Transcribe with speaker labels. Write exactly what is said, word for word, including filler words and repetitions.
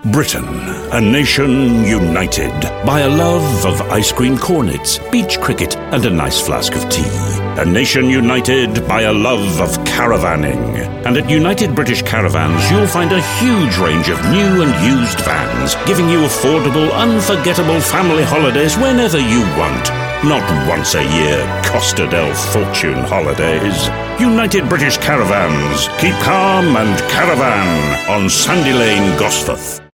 Speaker 1: Britain, a nation united by a love of ice cream cornets, beach cricket, and a nice flask of tea. A nation united by a love of caravanning. And at United British Caravans, you'll find a huge range of new and used vans, giving you affordable, unforgettable family holidays whenever you want. Not once a year, Costa del Fortune holidays. United British Caravans. Keep calm and caravan on Sandy Lane, Gosforth.